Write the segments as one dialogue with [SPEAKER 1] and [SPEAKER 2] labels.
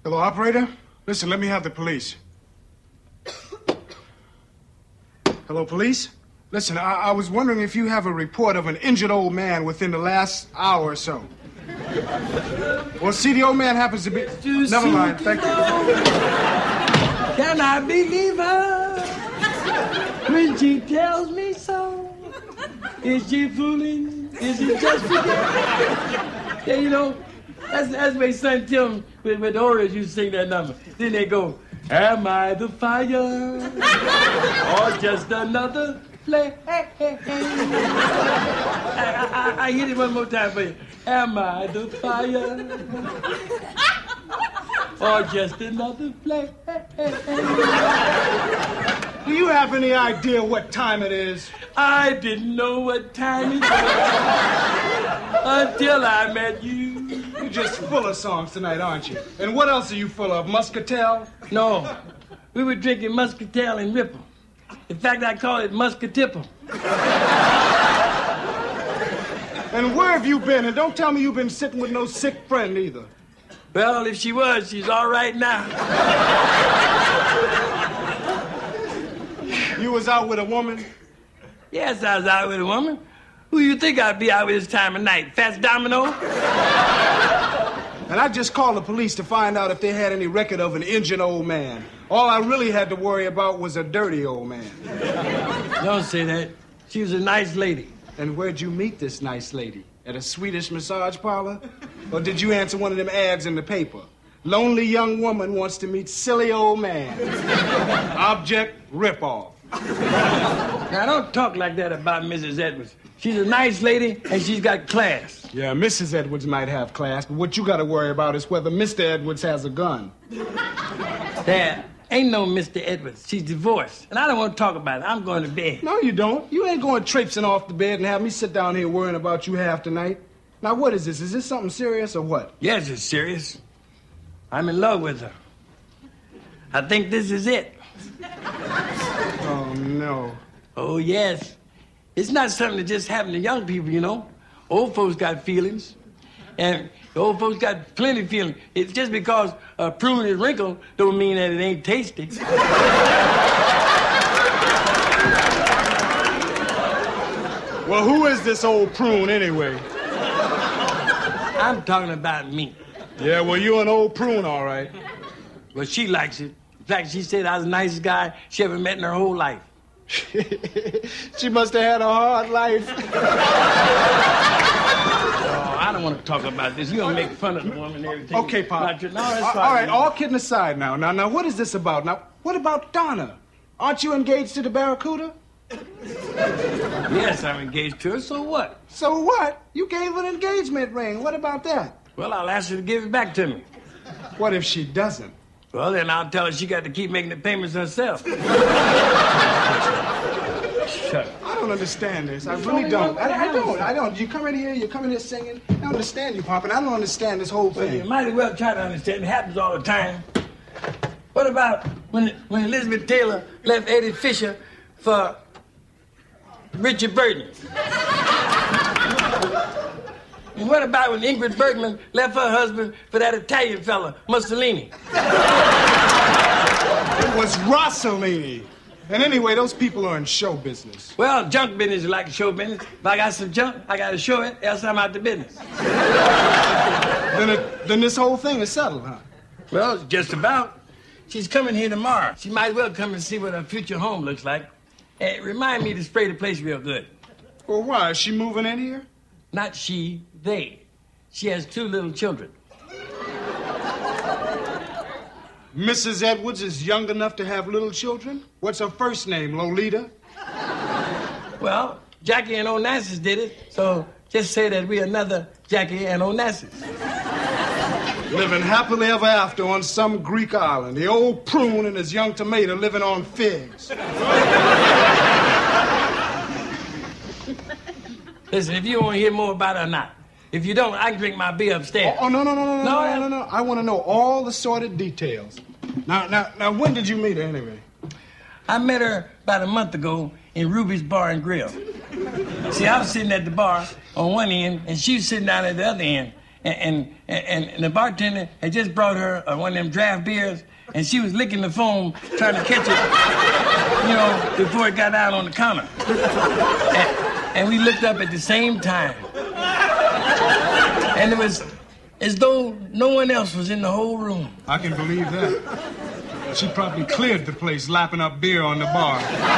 [SPEAKER 1] Hello, operator? Listen, let me have the police. Hello, police? Listen, I was wondering if you have a report of an injured old man within the last hour or so. Well, see, the old man happens to be... Never mind, thank you.
[SPEAKER 2] Can I believe her when she tells me so? Is she fooling? Is she just forgetting? Yeah, you know, that's my son Tim with the Oreos used to sing that number. Then they go, am I the fire or just another flame? I hit it one more time for you. Am I the fire or just another flame?
[SPEAKER 1] Do you have any idea what time it is?
[SPEAKER 2] I didn't know what time it was until I met you.
[SPEAKER 1] You're just full of songs tonight, aren't you? And what else are you full of? Muscatel?
[SPEAKER 2] No, we were drinking Muscatel and Ripple. In fact, I call it Muscatipple.
[SPEAKER 1] And where have you been? And don't tell me you've been sitting with no sick friend either.
[SPEAKER 2] Well, if she was, she's all right now.
[SPEAKER 1] You was out with a woman?
[SPEAKER 2] Yes, I was out with a woman. Who you think I'd be out with this time of night? Fats Domino?
[SPEAKER 1] And I just called the police to find out if they had any record of an injured old man. All I really had to worry about was a dirty old man.
[SPEAKER 2] Don't say that. She was a nice lady.
[SPEAKER 1] And where'd you meet this nice lady? At a Swedish massage parlor? Or did you answer one of them ads in the paper? Lonely young woman wants to meet silly old man. Object, ripoff.
[SPEAKER 2] Now, don't talk like that about Mrs. Edwards. She's a nice lady, and she's got class.
[SPEAKER 1] Yeah, Mrs. Edwards might have class, but what you got to worry about is whether Mr. Edwards has a gun.
[SPEAKER 2] Dad, ain't no Mr. Edwards. She's divorced, and I don't want to talk about it. I'm going to bed.
[SPEAKER 1] No, you don't. You ain't going traipsing off the bed and have me sit down here worrying about you half the night. Now, what is this? Is this something serious or what?
[SPEAKER 2] Yes, it's serious. I'm in love with her. I think this is it.
[SPEAKER 1] Oh, no.
[SPEAKER 2] Oh, yes. It's not something that just happens to young people, you know. Old folks got feelings. And the old folks got plenty of feelings. It's just because a prune is wrinkled don't mean that it ain't tasty.
[SPEAKER 1] Well, who is this old prune anyway?
[SPEAKER 2] I'm talking about me.
[SPEAKER 1] Yeah, well, you're an old prune, all right.
[SPEAKER 2] Well, she likes it. In fact, she said I was the nicest guy she ever met in her whole life.
[SPEAKER 1] She must have had a hard life.
[SPEAKER 2] Oh, I don't want to talk about this. You're going to make fun of the woman and everything.
[SPEAKER 1] Okay, Pop.
[SPEAKER 2] No, that's fine.
[SPEAKER 1] All right, all kidding aside now. Now, what is this about? Now, what about Donna? Aren't you engaged to the Barracuda?
[SPEAKER 2] Yes, I'm engaged to her. So what?
[SPEAKER 1] So what? You gave her an engagement ring. What about that?
[SPEAKER 2] Well, I'll ask her to give it back to me.
[SPEAKER 1] What if she doesn't?
[SPEAKER 2] Well, then I'll tell her she got to keep making the payments herself. Shut up.
[SPEAKER 1] I don't understand this. I really don't. I don't. You come in here singing. I don't understand you, Pop, and I don't understand this whole thing.
[SPEAKER 2] Well, you might as well try to understand. It happens all the time. What about when Elizabeth Taylor left Eddie Fisher for Richard Burton? And what about when Ingrid Bergman left her husband for that Italian fella, Mussolini?
[SPEAKER 1] It was Rossellini. And anyway, those people are in show business.
[SPEAKER 2] Well, junk business is like show business. If I got some junk, I got to show it, else I'm out the business.
[SPEAKER 1] Then this whole thing is settled, huh?
[SPEAKER 2] Well, just about. She's coming here tomorrow. She might well come and see what her future home looks like. Hey, remind me to spray the place real good.
[SPEAKER 1] Well, why? Is she moving in here?
[SPEAKER 2] Not she, they. She has 2 little children.
[SPEAKER 1] Mrs. Edwards is young enough to have little children? What's her first name, Lolita?
[SPEAKER 2] Well, Jackie and Onassis did it, so just say that we're another Jackie and Onassis.
[SPEAKER 1] Living happily ever after on some Greek island. The old prune and his young tomato living on figs.
[SPEAKER 2] Listen, if you want to hear more about it or not. If you don't, I can drink my beer upstairs.
[SPEAKER 1] Oh, no. I want to know all the sordid details. Now, when did you meet her anyway?
[SPEAKER 2] I met her about a month ago in Ruby's Bar and Grill. See, I was sitting at the bar on one end, and she was sitting down at the other end. and the bartender had just brought her one of them draft beers, and she was licking the foam, trying to catch it, before it got out on the counter. And we looked up at the same time. And it was as though no one else was in the whole room.
[SPEAKER 1] I can believe that. She probably cleared the place, lapping up beer on the bar.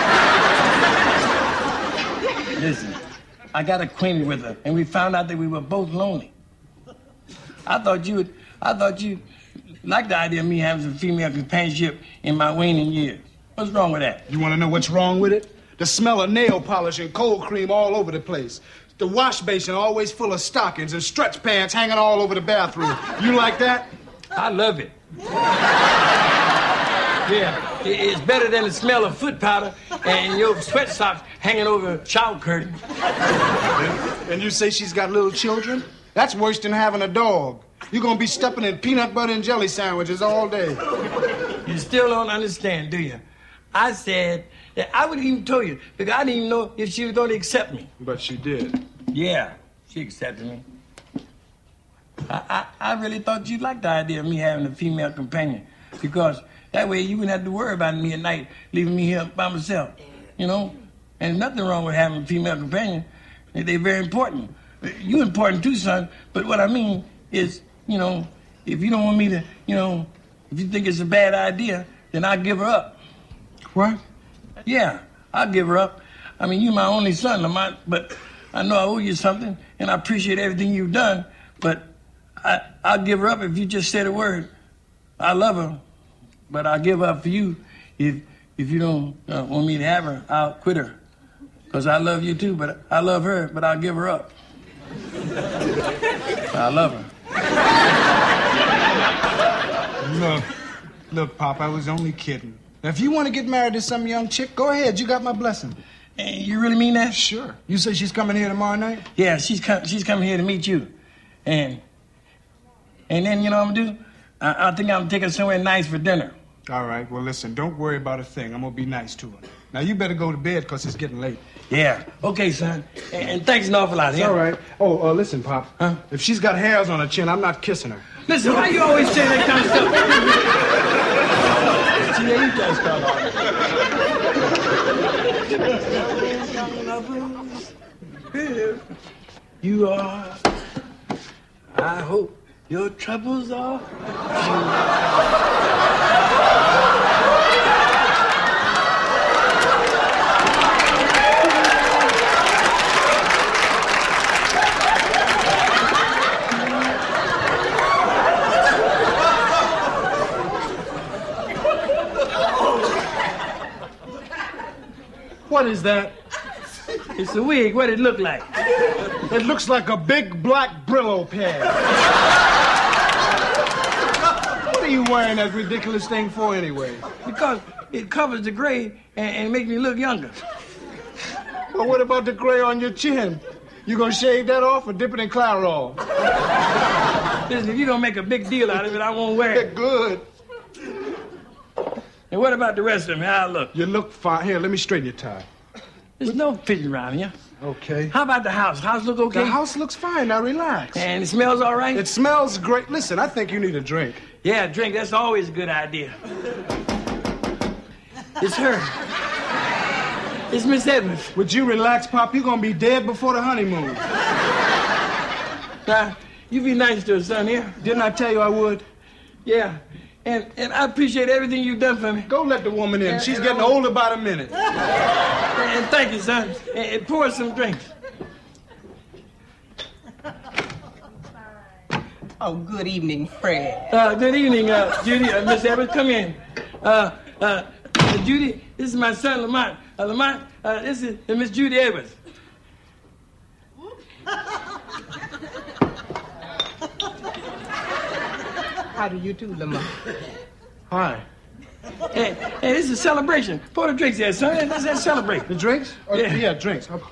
[SPEAKER 2] Listen, I got acquainted with her, and we found out that we were both lonely. I thought you liked the idea of me having some female companionship in my waning years. What's wrong with that?
[SPEAKER 1] You want to know what's wrong with it? The smell of nail polish and cold cream all over the place. The wash basin always full of stockings and stretch pants hanging all over the bathroom. You like that?
[SPEAKER 2] I love it. Yeah, it's better than the smell of foot powder and your sweat socks hanging over a shower curtain.
[SPEAKER 1] And you say she's got little children? That's worse than having a dog. You're gonna be stepping in peanut butter and jelly sandwiches all day.
[SPEAKER 2] You still don't understand, do you? I said that I wouldn't even tell you because I didn't even know if she was going to accept me.
[SPEAKER 1] But she did.
[SPEAKER 2] Yeah, she accepted me. I really thought you'd like the idea of me having a female companion because that way you wouldn't have to worry about me at night, leaving me here by myself, And there's nothing wrong with having a female companion. They're very important. You're important too, son, but what I mean is, if you don't want me to, if you think it's a bad idea, then I'll give her up.
[SPEAKER 1] What?
[SPEAKER 2] Yeah, I'll give her up. I mean, you're my only son, Lamont, but I know I owe you something, and I appreciate everything you've done, but I'll give her up if you just said a word. I love her, but I'll give her up for you. If you don't want me to have her, I'll quit her. Because I love you too, but I love her, but I'll give her up. I love her.
[SPEAKER 1] Look, Pop, I was only kidding. Now, if you want to get married to some young chick, go ahead. You got my blessing.
[SPEAKER 2] And you really mean that?
[SPEAKER 1] Sure. You say she's coming here tomorrow night?
[SPEAKER 2] Yeah, she's coming here to meet you. And then, you know what I'm going to do? I think I'm going to take her somewhere nice for dinner.
[SPEAKER 1] All right. Well, listen, don't worry about a thing. I'm going to be nice to her. Now, you better go to bed because it's getting late.
[SPEAKER 2] Yeah. Okay, son. And thanks an awful lot.
[SPEAKER 1] It's all right. Oh, listen, Pop.
[SPEAKER 2] Huh?
[SPEAKER 1] If she's got hairs on her chin, I'm not kissing her.
[SPEAKER 2] Listen, why you always say that kind of stuff? See, you just start off. You are. I hope your troubles are
[SPEAKER 1] What is that?
[SPEAKER 2] It's a wig. What it look like?
[SPEAKER 1] It looks like a big black Brillo pad. What are you wearing that ridiculous thing for anyway?
[SPEAKER 2] Because it covers the gray and makes me look younger.
[SPEAKER 1] Well, what about the gray on your chin? You gonna shave that off or dip it in Clairol?
[SPEAKER 2] Listen, if you don't make a big deal out of it, I won't wear it.
[SPEAKER 1] Good.
[SPEAKER 2] And what about the rest of me? How I look?
[SPEAKER 1] You look fine. Here, let me straighten your tie.
[SPEAKER 2] There's no fitting around here.
[SPEAKER 1] Okay.
[SPEAKER 2] How about the house? House look okay?
[SPEAKER 1] The house looks fine. Now relax.
[SPEAKER 2] And it smells all right?
[SPEAKER 1] It smells great. Listen, I think you need a drink.
[SPEAKER 2] Yeah, a drink. That's always a good idea. It's her. It's Miss Edwards.
[SPEAKER 1] Would you relax, Pop? You're gonna be dead before the honeymoon.
[SPEAKER 2] Now, you be nice to her, son, here.
[SPEAKER 1] Didn't I tell you I would?
[SPEAKER 2] Yeah. And I appreciate everything you've done for me.
[SPEAKER 1] Go let the woman in. She's getting older by the minute.
[SPEAKER 2] And thank you, son. And pour us some drinks.
[SPEAKER 3] Oh, good evening, Fred.
[SPEAKER 2] Good evening, Judy. Miss Edwards, come in. Judy, this is my son, Lamont. Lamont, this is Miss Judy Edwards.
[SPEAKER 3] How do you do, Lamont?
[SPEAKER 1] Hi.
[SPEAKER 2] Hey, this is a celebration. Pour the drinks there, son. Let's celebrate.
[SPEAKER 1] The drinks? Oh, yeah, drinks.
[SPEAKER 2] Well,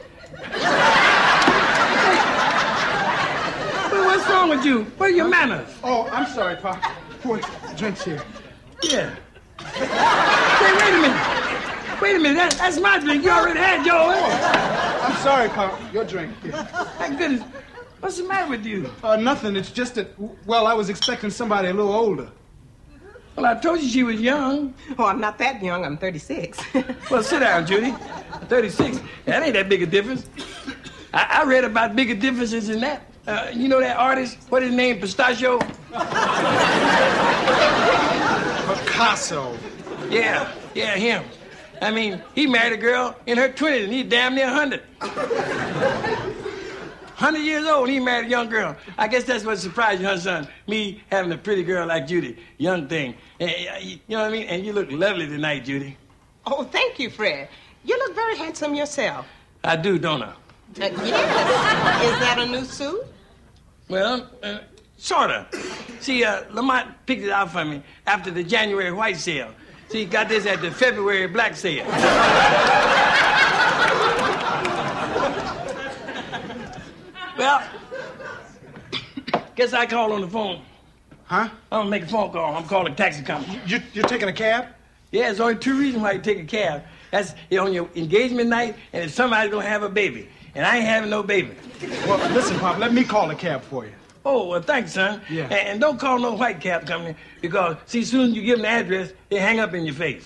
[SPEAKER 2] what's wrong with you? What are your manners?
[SPEAKER 1] Oh, I'm sorry, Pop. Pour drinks here.
[SPEAKER 2] Yeah. Hey, wait a minute. Wait a minute. That's my drink. You already had yours.
[SPEAKER 1] I'm sorry, Pop. Your drink. Here.
[SPEAKER 2] Thank goodness. What's the matter with you?
[SPEAKER 1] Nothing. It's just that, well, I was expecting somebody a little older.
[SPEAKER 2] Well, I told you she was young.
[SPEAKER 3] Oh, I'm not that young. I'm 36.
[SPEAKER 2] Well, sit down, Judy. 36. That ain't that big a difference. I read about bigger differences than that. You know that artist? What his name? Pistachio?
[SPEAKER 1] Picasso.
[SPEAKER 2] Yeah, him. I mean, he married a girl in her 20s, and he's damn near 100. 100 years old, he married a young girl. I guess that's what surprised you, huh, son? Me having a pretty girl like Judy, young thing. You know what I mean? And you look lovely tonight, Judy.
[SPEAKER 3] Oh, thank you, Fred. You look very handsome yourself.
[SPEAKER 2] I do, don't I?
[SPEAKER 3] Yes. Is that a new suit?
[SPEAKER 2] Well, sort of. See, Lamont picked it out for me after the January white sale. See, got this at the February black sale. Well, guess I called on the phone.
[SPEAKER 1] Huh?
[SPEAKER 2] I'm gonna make a phone call. I'm calling a taxi company.
[SPEAKER 1] You're taking a cab?
[SPEAKER 2] Yeah, there's only two reasons why you take a cab. That's on your engagement night, and if somebody's gonna have a baby. And I ain't having no baby.
[SPEAKER 1] Well, listen, Pop, let me call a cab for you.
[SPEAKER 2] Oh, well, thanks, son.
[SPEAKER 1] Yeah.
[SPEAKER 2] And don't call no white cab company, because, see, as soon as you give them the address, they hang up in your face.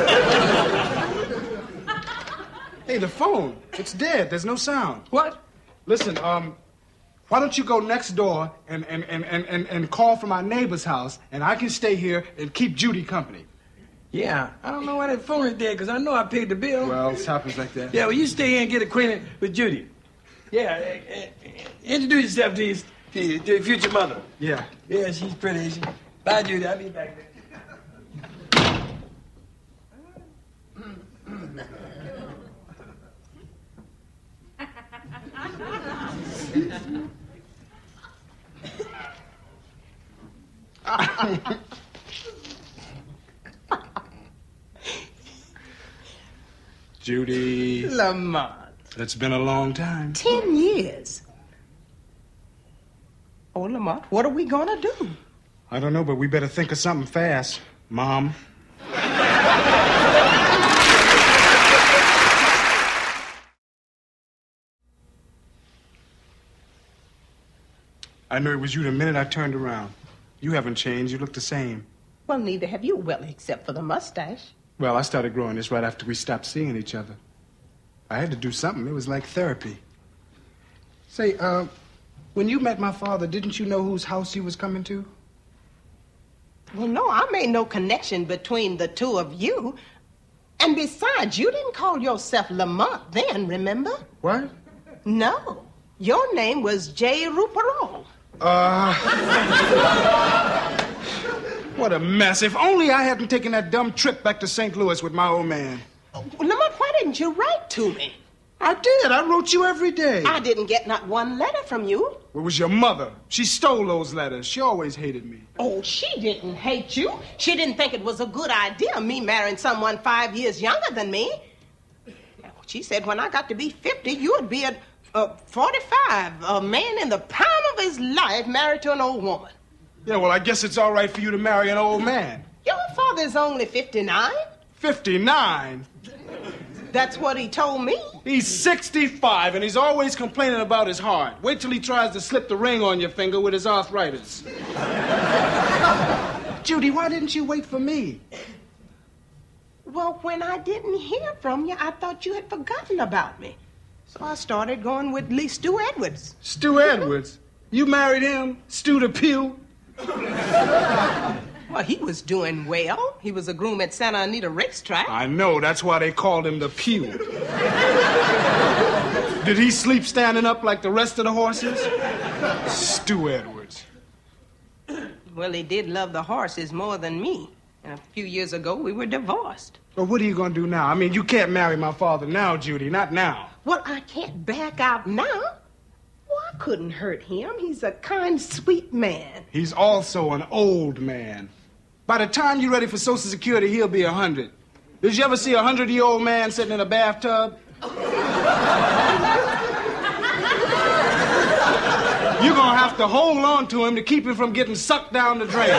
[SPEAKER 1] Hey, the phone. It's dead. There's no sound.
[SPEAKER 2] What?
[SPEAKER 1] Listen, why don't you go next door and call from our neighbor's house, and I can stay here and keep Judy company.
[SPEAKER 2] Yeah, I don't know why that phone is dead, because I know I paid the bill.
[SPEAKER 1] Well, it happens like that.
[SPEAKER 2] Yeah, well, you stay here and get acquainted with Judy. Yeah, introduce yourself to your future mother.
[SPEAKER 1] Yeah.
[SPEAKER 2] Yeah, she's pretty, isn't she? Bye, Judy. I'll be back there.
[SPEAKER 1] Judy.
[SPEAKER 3] Lamont.
[SPEAKER 1] It's been a long time.
[SPEAKER 3] 10 years. Oh, Lamont, what are we gonna do?
[SPEAKER 1] I don't know, but we better think of something fast, Mom. I knew it was you the minute I turned around. You haven't changed. You look the same.
[SPEAKER 3] Well, neither have you, well, except for the mustache.
[SPEAKER 1] Well, I started growing this right after we stopped seeing each other. I had to do something. It was like therapy. Say, when you met my father, didn't you know whose house he was coming to?
[SPEAKER 3] Well, no, I made no connection between the two of you. And besides, you didn't call yourself Lamont then, remember?
[SPEAKER 1] What?
[SPEAKER 3] No. Your name was J. Ruperol.
[SPEAKER 1] What a mess. If only I hadn't taken that dumb trip back to St. Louis with my old man.
[SPEAKER 3] Lamont, why didn't you write to me?
[SPEAKER 1] I did. I wrote you every day.
[SPEAKER 3] I didn't get not one letter from you.
[SPEAKER 1] It was your mother. She stole those letters. She always hated me.
[SPEAKER 3] Oh, she didn't hate you. She didn't think it was a good idea, me marrying someone 5 years younger than me. She said when I got to be 50, you would be at 45, a man in the prime of his life married to an old woman.
[SPEAKER 1] Yeah, well, I guess it's all right for you to marry an old man.
[SPEAKER 3] Your father's only 59.
[SPEAKER 1] 59?
[SPEAKER 3] That's what he told me.
[SPEAKER 1] He's 65, and he's always complaining about his heart. Wait till he tries to slip the ring on your finger with his arthritis. Judy, why didn't you wait for me?
[SPEAKER 3] Well, when I didn't hear from you, I thought you had forgotten about me. So I started going with Lee Stu Edwards.
[SPEAKER 1] Stu Edwards? You married him? Stu DePew?
[SPEAKER 3] Well, he was doing well. He was a groom at Santa Anita Racetrack.
[SPEAKER 1] I know. That's why they called him the Pew. Did he sleep standing up like the rest of the horses? Stu Edwards.
[SPEAKER 3] Well, he did love the horses more than me. And a few years ago, we were divorced.
[SPEAKER 1] Well, what are you going to do now? I mean, you can't marry my father now, Judy. Not now.
[SPEAKER 3] Well, I can't back out now. Well, I couldn't hurt him. He's a kind, sweet man.
[SPEAKER 1] He's also an old man. By the time you're ready for Social Security, he'll be 100. Did you ever see a 100-year-old man sitting in a bathtub? You're going to have to hold on to him to keep him from getting sucked down the drain.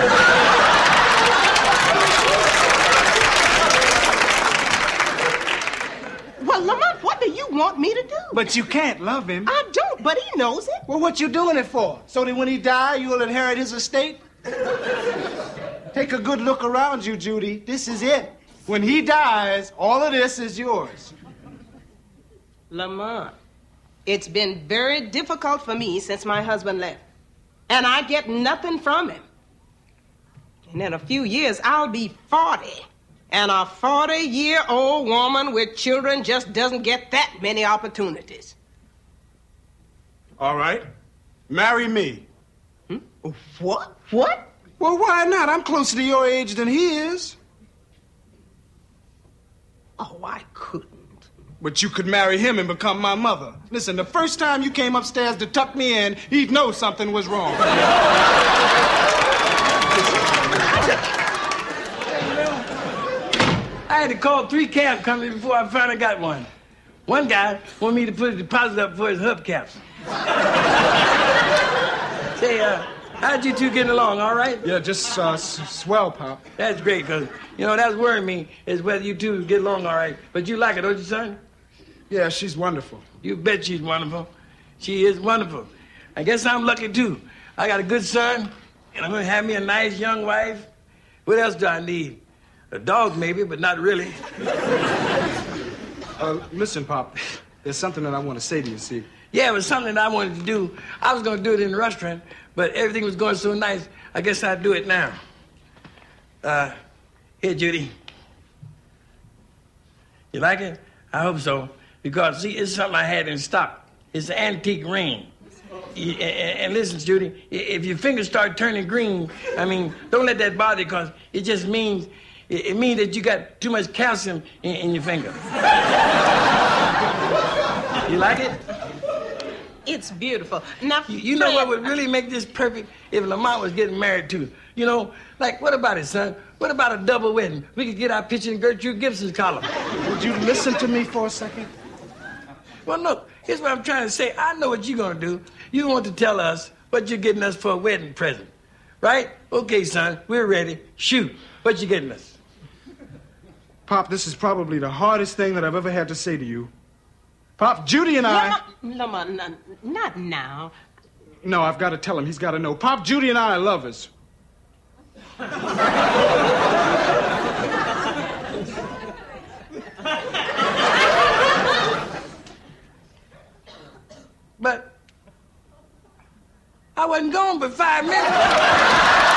[SPEAKER 3] Well, Lamont, what do you want me to do?
[SPEAKER 1] But you can't love him.
[SPEAKER 3] I don't but he knows it.
[SPEAKER 1] Well, what you doing it for? So that when he die, you'll inherit his estate? Take a good look around you, Judy. This is it. When he dies, all of this is yours.
[SPEAKER 3] Lamont, it's been very difficult for me since my husband left. And I get nothing from him. And in a few years, I'll be 40. And a 40-year-old woman with children just doesn't get that many opportunities.
[SPEAKER 1] All right. Marry me.
[SPEAKER 3] What? What?
[SPEAKER 1] Well, why not? I'm closer to your age than he is.
[SPEAKER 3] Oh, I couldn't.
[SPEAKER 1] But you could marry him and become my mother. Listen, the first time you came upstairs to tuck me in, he'd know something was wrong.
[SPEAKER 2] I had to call 3 cab companies before I finally got one. One guy wanted me to put a deposit up for his hubcaps. Say, how'd you two get along, all right?
[SPEAKER 1] Yeah, just swell, Pop.
[SPEAKER 2] That's great, because, that's worrying me, is whether you two get along all right. But you like her, don't you, son?
[SPEAKER 1] Yeah, she's wonderful.
[SPEAKER 2] You bet she's wonderful. She is wonderful. I guess I'm lucky, too. I got a good son, and I'm going to have me a nice young wife. What else do I need? A dog, maybe, but not really.
[SPEAKER 1] Listen, Pop, there's something that I want to say to you, see?
[SPEAKER 2] Yeah, it was something that I wanted to do. I was going to do it in the restaurant, but everything was going so nice, I guess I'd do it now. Here, Judy. You like it? I hope so. Because, see, it's something I had in stock. It's an antique ring. And listen, Judy, if your fingers start turning green, don't let that bother you, because it just means... It means that you got too much calcium in your finger. You like it?
[SPEAKER 3] It's beautiful. Now,
[SPEAKER 2] you know what would really make this perfect if Lamont was getting married too? Like, what about it, son? What about a double wedding? We could get our picture in Gertrude Gibson's column.
[SPEAKER 1] Would you listen to me for a second?
[SPEAKER 2] Well, look, here's what I'm trying to say. I know what you're going to do. You want to tell us what you're getting us for a wedding present. Right? Okay, son, we're ready. Shoot. What you getting us?
[SPEAKER 1] Pop, this is probably the hardest thing that I've ever had to say to you. Pop, Judy and I...
[SPEAKER 3] Lamont, not now.
[SPEAKER 1] No, I've got to tell him. He's got to know. Pop, Judy and I are lovers.
[SPEAKER 2] But I wasn't gone but 5 minutes.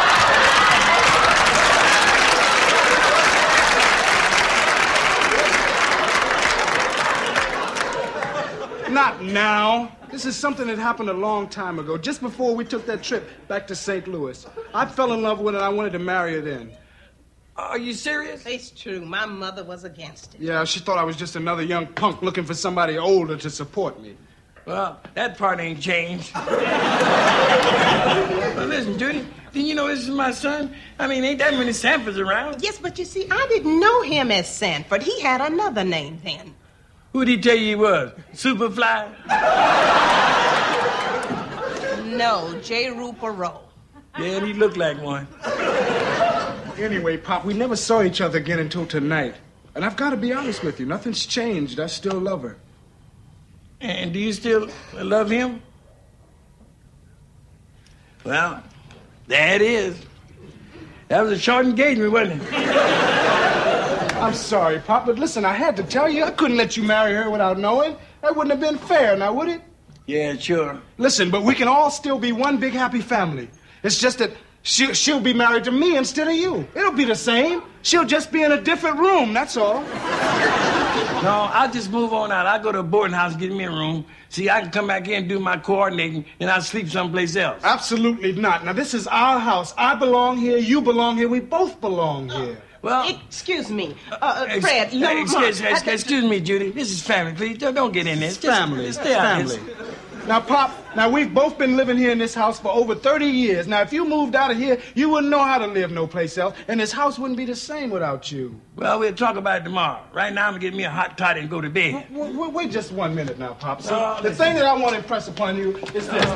[SPEAKER 1] Not now. This is something that happened a long time ago, just before we took that trip back to St. Louis. I fell in love with her and I wanted to marry her then.
[SPEAKER 2] Are you serious?
[SPEAKER 3] It's true. My mother was against it.
[SPEAKER 1] Yeah, she thought I was just another young punk looking for somebody older to support me.
[SPEAKER 2] Well, that part ain't changed. But listen, Judy, didn't you know this is my son? Ain't that many Sanfords around?
[SPEAKER 3] Yes, but you see, I didn't know him as Sanford. He had another name then.
[SPEAKER 2] Who'd he tell you he was? Superfly?
[SPEAKER 3] No, J. Rupert Rowe.
[SPEAKER 2] Yeah, he looked like one.
[SPEAKER 1] Anyway, Pop, we never saw each other again until tonight. And I've got to be honest with you. Nothing's changed. I still love her.
[SPEAKER 2] And do you still love him? Well, there it is. That was a short engagement, wasn't it?
[SPEAKER 1] I'm sorry, Pop, but listen, I had to tell you. I couldn't let you marry her without knowing. That wouldn't have been fair, now, would it?
[SPEAKER 2] Yeah, sure.
[SPEAKER 1] Listen, but we can all still be one big happy family. It's just that she'll be married to me instead of you. It'll be the same. She'll just be in a different room, that's all.
[SPEAKER 2] No, I'll just move on out. I'll go to a boarding house, get me a room. See, I can come back here and do my coordinating, and I'll sleep someplace else.
[SPEAKER 1] Absolutely not. Now, this is our house. I belong here, you belong here, we both belong here.
[SPEAKER 2] Well,
[SPEAKER 3] excuse me, Fred.
[SPEAKER 2] Excuse me, Judy. This is family, please. Don't get in this.
[SPEAKER 1] Family.
[SPEAKER 2] Stay out of this.
[SPEAKER 1] Now, Pop, we've both been living here in this house for over 30 years. Now, if you moved out of here, you wouldn't know how to live no place else, and this house wouldn't be the same without you.
[SPEAKER 2] Well, we'll talk about it tomorrow. Right now, I'm going to get me a hot toddy and go to bed.
[SPEAKER 1] Wait just 1 minute now, Pop. So, the thing that I want to impress upon you is this.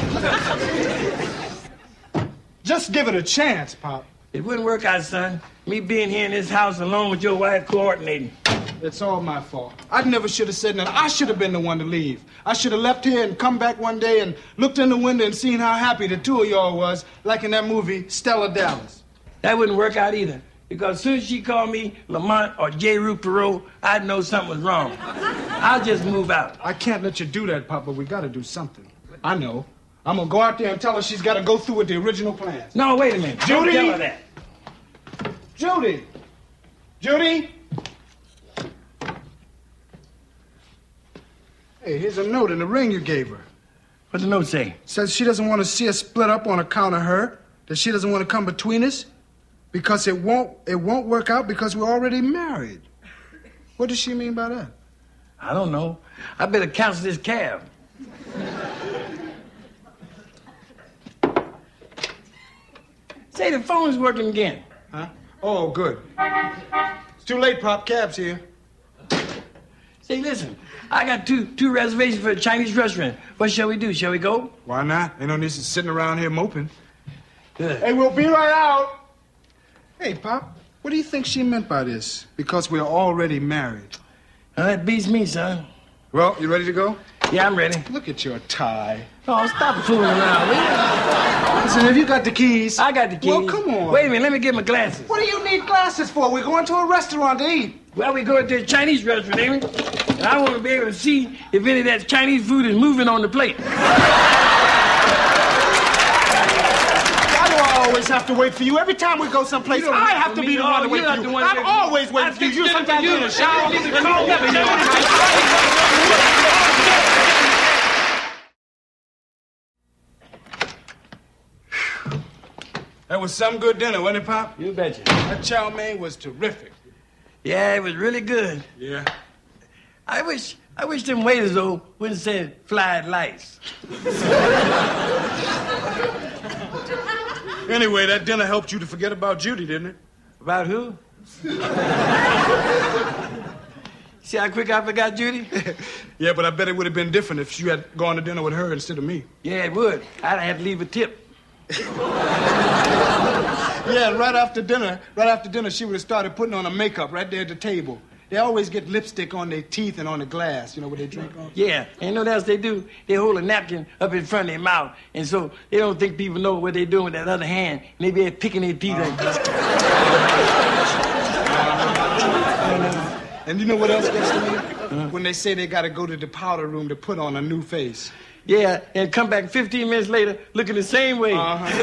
[SPEAKER 1] Just give it a chance, Pop.
[SPEAKER 2] It wouldn't work out, son. Me being here in this house alone with your wife coordinating.
[SPEAKER 1] It's all my fault. I never should have said nothing. I should have been the one to leave. I should have left here and come back one day and looked in the window and seen how happy the two of y'all was, like in that movie, Stella Dallas.
[SPEAKER 2] That wouldn't work out either. Because as soon as she called me Lamont or J. Rue Perot, I'd know something was wrong. I'll just move out.
[SPEAKER 1] I can't let you do that, Papa. We got to do something. I know. I'm going to go out there and tell her she's got to go through with the original plan.
[SPEAKER 2] No, wait a minute.
[SPEAKER 1] Judy!
[SPEAKER 2] Don't tell her that.
[SPEAKER 1] Judy! Judy! Hey, here's a note in the ring you gave her.
[SPEAKER 2] What's the note say?
[SPEAKER 1] It says she doesn't want to see us split up on account of her, that she doesn't want to come between us, because it won't work out because we're already married. What does she mean by that?
[SPEAKER 2] I don't know. I better cancel this cab. Say, the phone's working again.
[SPEAKER 1] Huh? Oh, good. It's too late, Pop. Cab's here.
[SPEAKER 2] Say, listen, I got two reservations for a Chinese restaurant. What shall we do? Shall we go?
[SPEAKER 1] Why not? Ain't no need to sitting around here moping.
[SPEAKER 2] Good.
[SPEAKER 1] Hey, we'll be right out. Hey, Pop, what do you think she meant by this? Because we're already married.
[SPEAKER 2] Now, that beats me, son.
[SPEAKER 1] Well, you ready to go?
[SPEAKER 2] Yeah, I'm ready.
[SPEAKER 1] Look at your tie.
[SPEAKER 2] Oh, stop fooling around, will you?
[SPEAKER 1] Listen, have you got the keys?
[SPEAKER 2] I got the keys.
[SPEAKER 1] Well, come on.
[SPEAKER 2] Wait a minute, let me get my glasses.
[SPEAKER 1] What do you need glasses for? We're going to a restaurant to eat.
[SPEAKER 2] Well, we going to a Chinese restaurant, ain't we? And I want to be able to see if any of that Chinese food is moving on the plate.
[SPEAKER 1] I always have to wait for you. Every time we go someplace, I have to be the one to wait for you. I'm always waiting for you. You sometimes in the shower. That was some good dinner, wasn't it, Pop?
[SPEAKER 2] You betcha.
[SPEAKER 1] That chow mein was terrific.
[SPEAKER 2] Yeah, it was really good.
[SPEAKER 1] Yeah.
[SPEAKER 2] I wish them waiters, though, wouldn't say fried lice.
[SPEAKER 1] Anyway, that dinner helped you to forget about Judy, didn't it?
[SPEAKER 2] About who? See how quick I forgot Judy?
[SPEAKER 1] Yeah, but I bet it would have been different if you had gone to dinner with her instead of me.
[SPEAKER 2] Yeah, it would. I'd have to leave a tip.
[SPEAKER 1] Yeah, right after dinner, she would have started putting on her makeup right there at the table. They always get lipstick on their teeth and on the glass, you know, what they drink on.
[SPEAKER 2] Yeah, and you know what else they do? They hold a napkin up in front of their mouth, and so they don't think people know what they're doing with that other hand, and they be picking their teeth.
[SPEAKER 1] And you know what else gets to me? When they say they got to go to the powder room to put on a new face.
[SPEAKER 2] Yeah, and come back 15 minutes later looking the same way.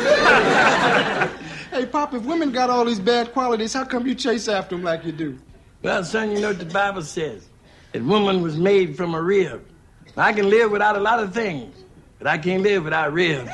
[SPEAKER 1] Hey, Pop, if women got all these bad qualities, how come you chase after them like you do?
[SPEAKER 2] Well, son, you know what the Bible says. That woman was made from a rib. I can live without a lot of things, but I can't live without ribs.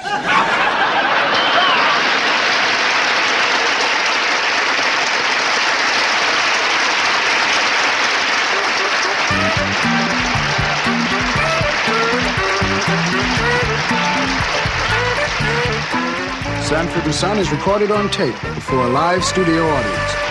[SPEAKER 1] Sanford and Son is recorded on tape before a live studio audience.